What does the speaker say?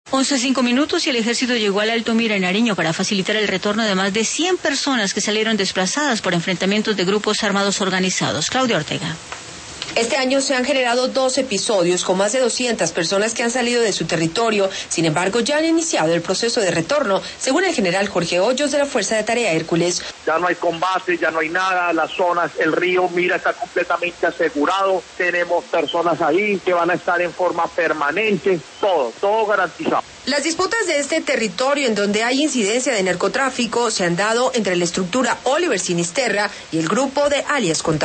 11:05 y el ejército llegó al Alto Mira en Nariño para facilitar el retorno de más de 100 personas que salieron desplazadas por enfrentamientos de grupos armados organizados. Claudia Ortega. Este año se han generado 2 episodios con más de 200 personas que han salido de su territorio. Sin embargo, ya han iniciado el proceso de retorno, según el general Jorge Hoyos de la Fuerza de Tarea Hércules. Ya no hay combate, ya no hay nada, las zonas, el río Mira está completamente asegurado, tenemos personas ahí que van a estar en forma permanente, todo garantizado. Las disputas de este territorio en donde hay incidencia de narcotráfico se han dado entre la estructura Oliver Sinisterra y el grupo de alias Contador.